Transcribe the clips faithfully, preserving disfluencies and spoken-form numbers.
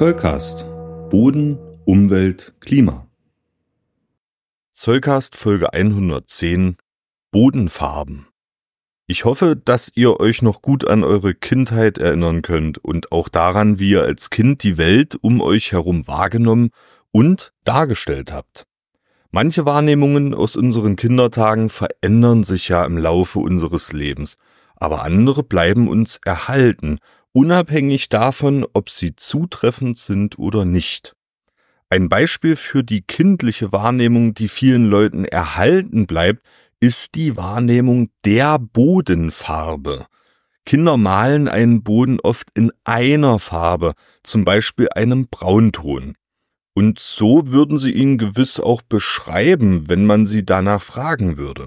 Zollcast. Boden, Umwelt, Klima. Zollcast Folge hundertzehn. Bodenfarben. Ich hoffe, dass ihr euch noch gut an eure Kindheit erinnern könnt und auch daran, wie ihr als Kind die Welt um euch herum wahrgenommen und dargestellt habt. Manche Wahrnehmungen aus unseren Kindertagen verändern sich ja im Laufe unseres Lebens, aber andere bleiben uns erhalten, unabhängig davon, ob sie zutreffend sind oder nicht. Ein Beispiel für die kindliche Wahrnehmung, die vielen Leuten erhalten bleibt, ist die Wahrnehmung der Bodenfarbe. Kinder malen einen Boden oft in einer Farbe, zum Beispiel einem Braunton. Und so würden sie ihn gewiss auch beschreiben, wenn man sie danach fragen würde.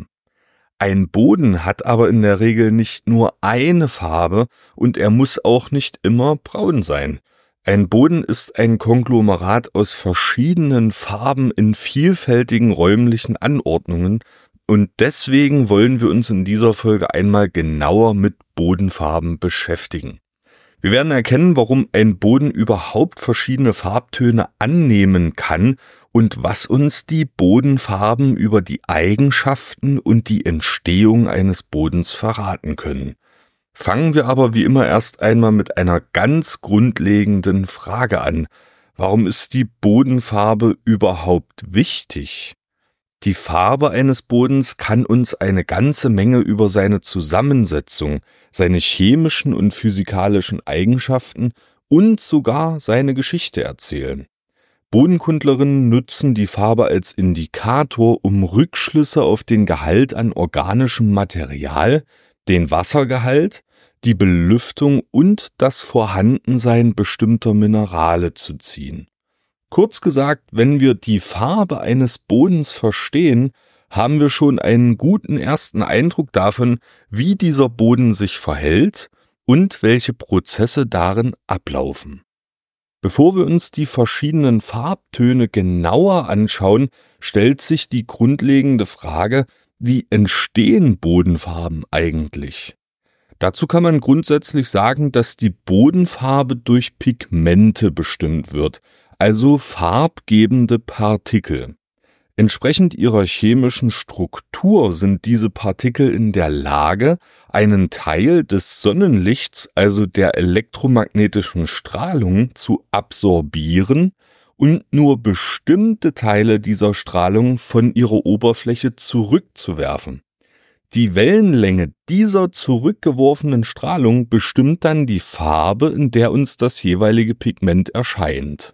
Ein Boden hat aber in der Regel nicht nur eine Farbe und er muss auch nicht immer braun sein. Ein Boden ist ein Konglomerat aus verschiedenen Farben in vielfältigen räumlichen Anordnungen und deswegen wollen wir uns in dieser Folge einmal genauer mit Bodenfarben beschäftigen. Wir werden erkennen, warum ein Boden überhaupt verschiedene Farbtöne annehmen kann und was uns die Bodenfarben über die Eigenschaften und die Entstehung eines Bodens verraten können. Fangen wir aber wie immer erst einmal mit einer ganz grundlegenden Frage an. Warum ist die Bodenfarbe überhaupt wichtig? Die Farbe eines Bodens kann uns eine ganze Menge über seine Zusammensetzung, seine chemischen und physikalischen Eigenschaften und sogar seine Geschichte erzählen. Bodenkundlerinnen nutzen die Farbe als Indikator, um Rückschlüsse auf den Gehalt an organischem Material, den Wassergehalt, die Belüftung und das Vorhandensein bestimmter Minerale zu ziehen. Kurz gesagt, wenn wir die Farbe eines Bodens verstehen, haben wir schon einen guten ersten Eindruck davon, wie dieser Boden sich verhält und welche Prozesse darin ablaufen. Bevor wir uns die verschiedenen Farbtöne genauer anschauen, stellt sich die grundlegende Frage, wie entstehen Bodenfarben eigentlich? Dazu kann man grundsätzlich sagen, dass die Bodenfarbe durch Pigmente bestimmt wird, also farbgebende Partikel. Entsprechend ihrer chemischen Struktur sind diese Partikel in der Lage, einen Teil des Sonnenlichts, also der elektromagnetischen Strahlung, zu absorbieren und nur bestimmte Teile dieser Strahlung von ihrer Oberfläche zurückzuwerfen. Die Wellenlänge dieser zurückgeworfenen Strahlung bestimmt dann die Farbe, in der uns das jeweilige Pigment erscheint.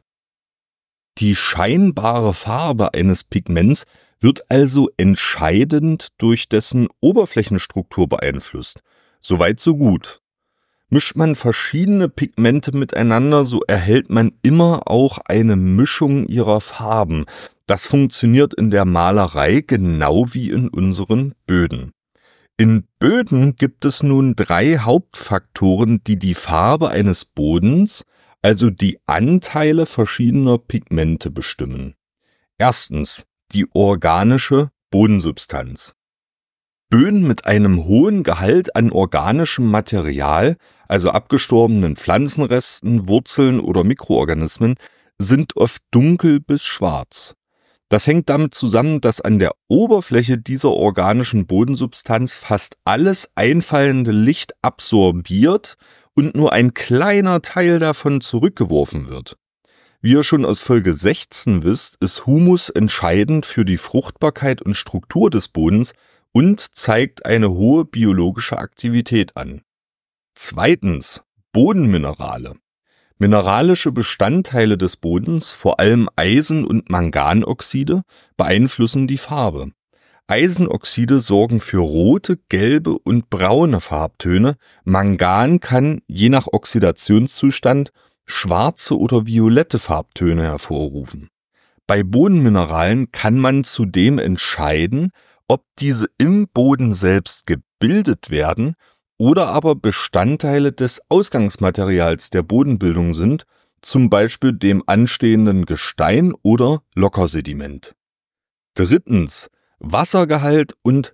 Die scheinbare Farbe eines Pigments wird also entscheidend durch dessen Oberflächenstruktur beeinflusst. Soweit so gut. Mischt man verschiedene Pigmente miteinander, so erhält man immer auch eine Mischung ihrer Farben. Das funktioniert in der Malerei genau wie in unseren Böden. In Böden gibt es nun drei Hauptfaktoren, die die Farbe eines Bodens, also die Anteile verschiedener Pigmente bestimmen. Erstens die organische Bodensubstanz. Böden mit einem hohen Gehalt an organischem Material, also abgestorbenen Pflanzenresten, Wurzeln oder Mikroorganismen, sind oft dunkel bis schwarz. Das hängt damit zusammen, dass an der Oberfläche dieser organischen Bodensubstanz fast alles einfallende Licht absorbiert und nur ein kleiner Teil davon zurückgeworfen wird. Wie ihr schon aus Folge sechzehn wisst, ist Humus entscheidend für die Fruchtbarkeit und Struktur des Bodens und zeigt eine hohe biologische Aktivität an. Zweitens, Bodenminerale. Mineralische Bestandteile des Bodens, vor allem Eisen- und Manganoxide, beeinflussen die Farbe. Eisenoxide sorgen für rote, gelbe und braune Farbtöne. Mangan kann, je nach Oxidationszustand, schwarze oder violette Farbtöne hervorrufen. Bei Bodenmineralen kann man zudem entscheiden, ob diese im Boden selbst gebildet werden oder aber Bestandteile des Ausgangsmaterials der Bodenbildung sind, zum Beispiel dem anstehenden Gestein oder Lockersediment. Drittens, Wassergehalt und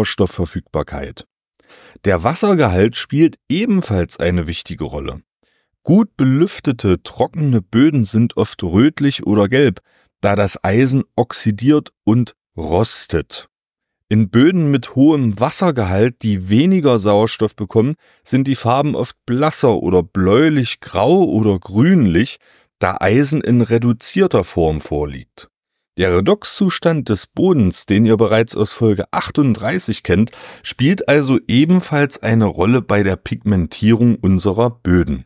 Sauerstoffverfügbarkeit. Der Wassergehalt spielt ebenfalls eine wichtige Rolle. Gut belüftete, trockene Böden sind oft rötlich oder gelb, da das Eisen oxidiert und rostet. In Böden mit hohem Wassergehalt, die weniger Sauerstoff bekommen, sind die Farben oft blasser oder bläulich-grau oder grünlich, da Eisen in reduzierter Form vorliegt. Der Redoxzustand des Bodens, den ihr bereits aus Folge achtunddreißig kennt, spielt also ebenfalls eine Rolle bei der Pigmentierung unserer Böden.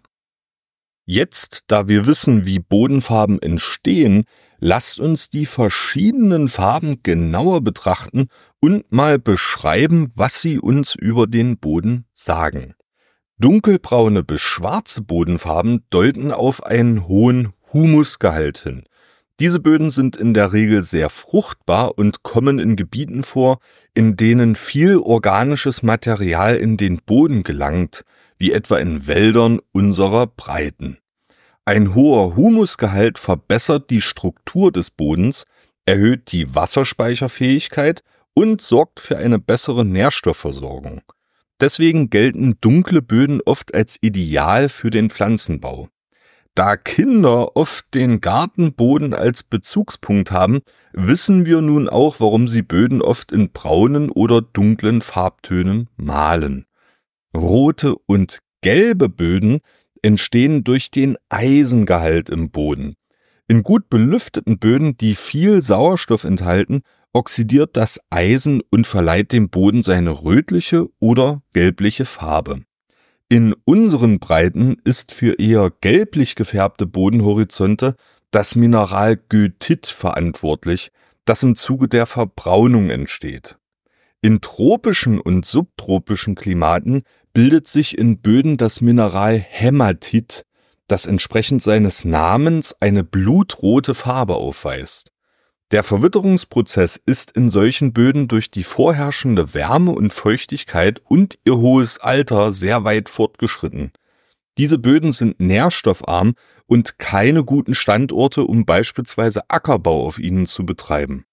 Jetzt, da wir wissen, wie Bodenfarben entstehen, lasst uns die verschiedenen Farben genauer betrachten und mal beschreiben, was sie uns über den Boden sagen. Dunkelbraune bis schwarze Bodenfarben deuten auf einen hohen Humusgehalt hin. Diese Böden sind in der Regel sehr fruchtbar und kommen in Gebieten vor, in denen viel organisches Material in den Boden gelangt, wie etwa in Wäldern unserer Breiten. Ein hoher Humusgehalt verbessert die Struktur des Bodens, erhöht die Wasserspeicherfähigkeit und sorgt für eine bessere Nährstoffversorgung. Deswegen gelten dunkle Böden oft als ideal für den Pflanzenbau. Da Kinder oft den Gartenboden als Bezugspunkt haben, wissen wir nun auch, warum sie Böden oft in braunen oder dunklen Farbtönen malen. Rote und gelbe Böden entstehen durch den Eisengehalt im Boden. In gut belüfteten Böden, die viel Sauerstoff enthalten, oxidiert das Eisen und verleiht dem Boden seine rötliche oder gelbliche Farbe. In unseren Breiten ist für eher gelblich gefärbte Bodenhorizonte das Mineral Goethit verantwortlich, das im Zuge der Verbraunung entsteht. In tropischen und subtropischen Klimaten bildet sich in Böden das Mineral Hämatit, das entsprechend seines Namens eine blutrote Farbe aufweist. Der Verwitterungsprozess ist in solchen Böden durch die vorherrschende Wärme und Feuchtigkeit und ihr hohes Alter sehr weit fortgeschritten. Diese Böden sind nährstoffarm und keine guten Standorte, um beispielsweise Ackerbau auf ihnen zu betreiben.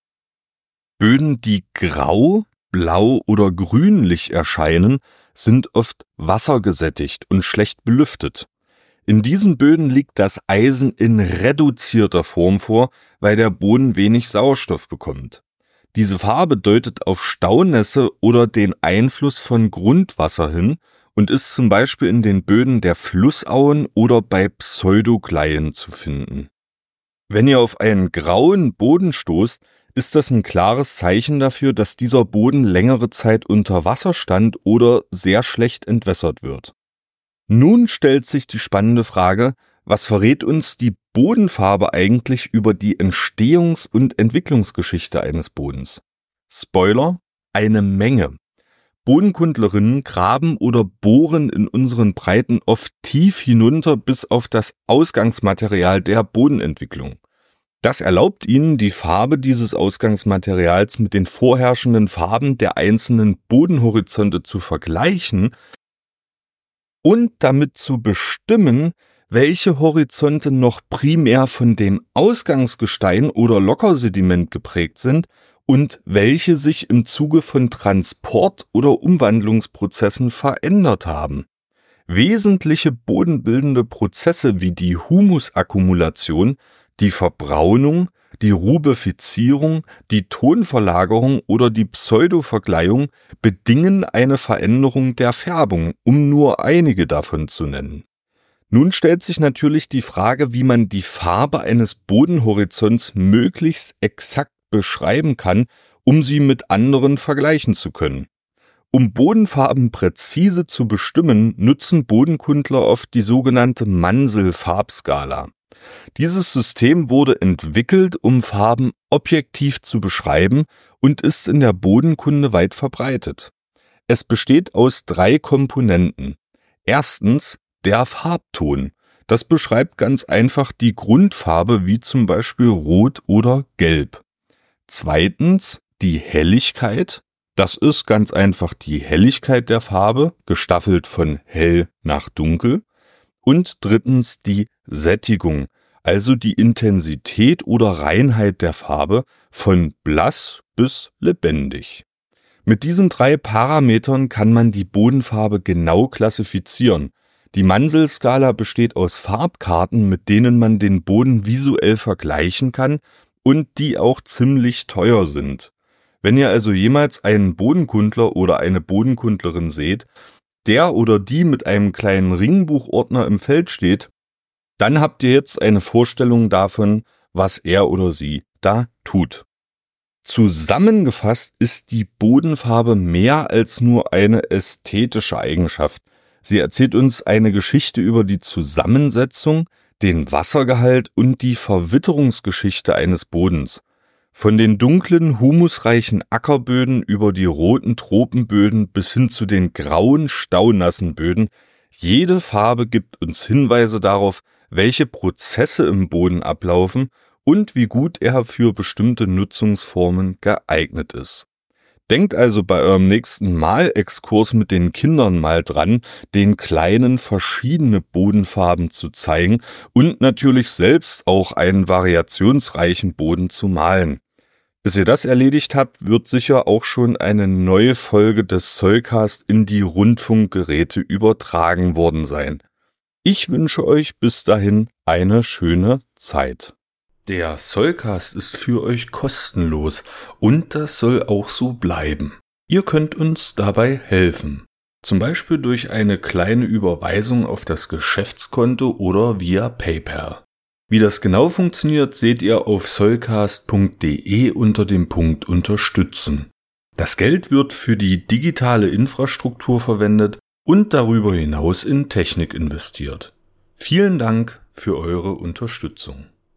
Böden, die grau, blau oder grünlich erscheinen, sind oft wassergesättigt und schlecht belüftet. In diesen Böden liegt das Eisen in reduzierter Form vor, weil der Boden wenig Sauerstoff bekommt. Diese Farbe deutet auf Staunässe oder den Einfluss von Grundwasser hin und ist zum Beispiel in den Böden der Flussauen oder bei Pseudogleien zu finden. Wenn ihr auf einen grauen Boden stoßt, ist das ein klares Zeichen dafür, dass dieser Boden längere Zeit unter Wasser stand oder sehr schlecht entwässert wird. Nun stellt sich die spannende Frage, was verrät uns die Bodenfarbe eigentlich über die Entstehungs- und Entwicklungsgeschichte eines Bodens? Spoiler: eine Menge. Bodenkundlerinnen graben oder bohren in unseren Breiten oft tief hinunter bis auf das Ausgangsmaterial der Bodenentwicklung. Das erlaubt ihnen, die Farbe dieses Ausgangsmaterials mit den vorherrschenden Farben der einzelnen Bodenhorizonte zu vergleichen und damit zu bestimmen, welche Horizonte noch primär von dem Ausgangsgestein oder Lockersediment geprägt sind und welche sich im Zuge von Transport- oder Umwandlungsprozessen verändert haben. Wesentliche bodenbildende Prozesse wie die Humusakkumulation, die Verbraunung, die Rubefizierung, die Tonverlagerung oder die Pseudovergleiung bedingen eine Veränderung der Färbung, um nur einige davon zu nennen. Nun stellt sich natürlich die Frage, wie man die Farbe eines Bodenhorizonts möglichst exakt beschreiben kann, um sie mit anderen vergleichen zu können. Um Bodenfarben präzise zu bestimmen, nutzen Bodenkundler oft die sogenannte Mansell-Farbskala. Dieses System wurde entwickelt, um Farben objektiv zu beschreiben und ist in der Bodenkunde weit verbreitet. Es besteht aus drei Komponenten. Erstens der Farbton. Das beschreibt ganz einfach die Grundfarbe wie zum Beispiel Rot oder Gelb. Zweitens die Helligkeit. Das ist ganz einfach die Helligkeit der Farbe, gestaffelt von hell nach dunkel. Und drittens die Sättigung, also die Intensität oder Reinheit der Farbe von blass bis lebendig. Mit diesen drei Parametern kann man die Bodenfarbe genau klassifizieren. Die Mansell-Skala besteht aus Farbkarten, mit denen man den Boden visuell vergleichen kann und die auch ziemlich teuer sind. Wenn ihr also jemals einen Bodenkundler oder eine Bodenkundlerin seht, der oder die mit einem kleinen Ringbuchordner im Feld steht, dann habt ihr jetzt eine Vorstellung davon, was er oder sie da tut. Zusammengefasst ist die Bodenfarbe mehr als nur eine ästhetische Eigenschaft. Sie erzählt uns eine Geschichte über die Zusammensetzung, den Wassergehalt und die Verwitterungsgeschichte eines Bodens. Von den dunklen, humusreichen Ackerböden über die roten Tropenböden bis hin zu den grauen, staunassen Böden. Jede Farbe gibt uns Hinweise darauf, welche Prozesse im Boden ablaufen und wie gut er für bestimmte Nutzungsformen geeignet ist. Denkt also bei eurem nächsten Malexkurs mit den Kindern mal dran, den Kleinen verschiedene Bodenfarben zu zeigen und natürlich selbst auch einen variationsreichen Boden zu malen. Bis ihr das erledigt habt, wird sicher auch schon eine neue Folge des Zollcast in die Rundfunkgeräte übertragen worden sein. Ich wünsche euch bis dahin eine schöne Zeit. Der Zollcast ist für euch kostenlos und das soll auch so bleiben. Ihr könnt uns dabei helfen, zum Beispiel durch eine kleine Überweisung auf das Geschäftskonto oder via PayPal. Wie das genau funktioniert, seht ihr auf zollcast punkt de unter dem Punkt Unterstützen. Das Geld wird für die digitale Infrastruktur verwendet und darüber hinaus in Technik investiert. Vielen Dank für eure Unterstützung.